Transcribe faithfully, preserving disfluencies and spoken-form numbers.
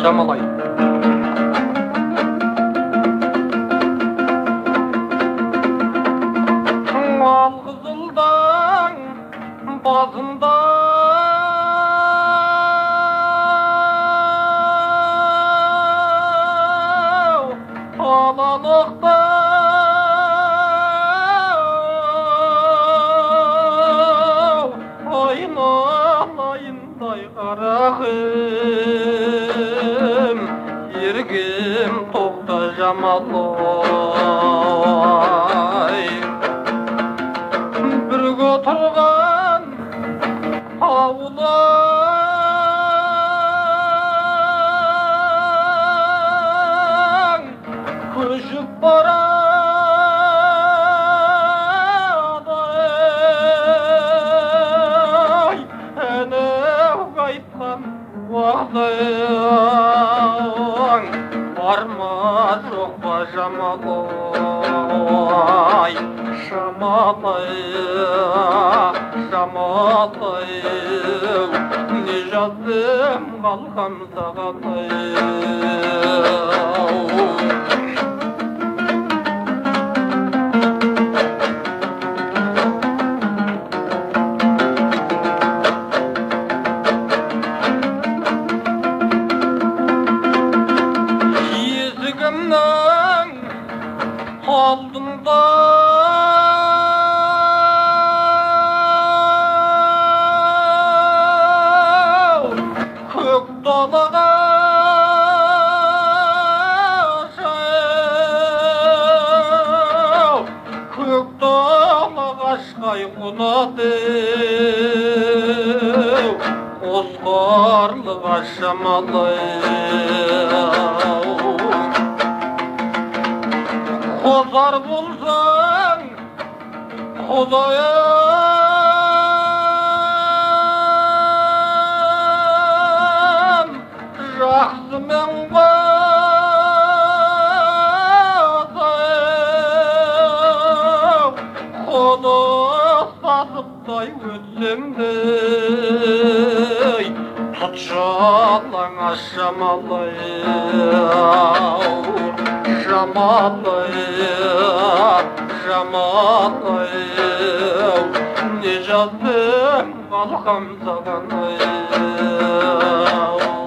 жамалай. Алғызылдаң базында алалықта айналайындай қарағым еркем тоқта жамалай. Бірге отырған ауылың көшіп барады, әнеу айтқан уағдаң бар ма жоқ па жамалай. Жамалай, жамалай, не жаздым қалқам саған. Есігімнің алдында көк далаға жау, көк далаға шықай қонады, қосқарлыға жамалай. Қозар болсаң Құдайым жақсы мен қадау, қоныстасыптай өтсем де тұт жалаңа жамалай. Жамалай, жамалай, не жаздым қалқам саған.